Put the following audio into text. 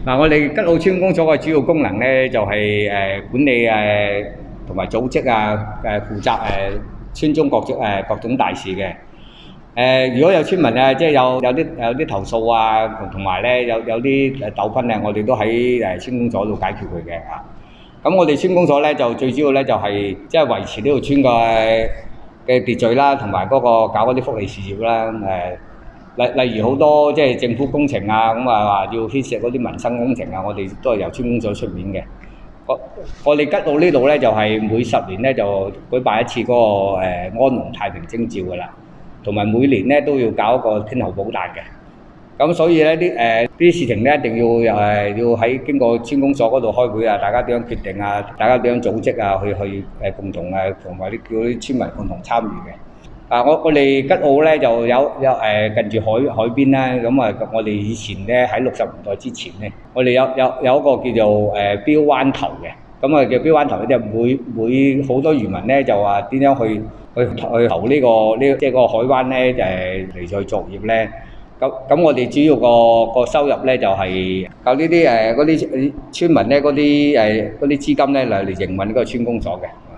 嗱，我哋吉澳村公所嘅主要功能咧，就係管理同埋組織負責村中各種大事嘅。如果有村民即係有啲投訴啊，同埋咧有啲糾紛咧，我哋都喺村公所度解決佢嘅啊。咁我哋村公所咧就最主要咧就係即係維持呢條村嘅秩序啦，同埋嗰個搞嗰啲福利事業啦。例如好多即係政府工程啊，咁話要牽涉嗰啲民生工程啊，我哋都係由村公所出面嘅。我哋吉澳呢度咧就係每10年咧就舉辦一次嗰個安農太平徵召㗎啦，同埋每年咧都要搞一個天后寶誕嘅。咁所以咧啲事情咧一定要喺經過村公所嗰度開會啊，大家點樣決定啊，大家點樣組織啊，去共同同埋叫啲村民共同參與嘅。我哋吉澳咧就有近住海邊啦，咁我哋以前咧喺60年代之前咧，我哋有一個叫做標灣頭嘅，咁叫標灣頭咧，就每好多漁民咧就話點樣去投呢個即係個海灣咧嚟去作業咧。咁我哋主要個收入咧就係靠呢啲嗰啲村民咧嗰啲資金咧嚟營運呢個村公所嘅。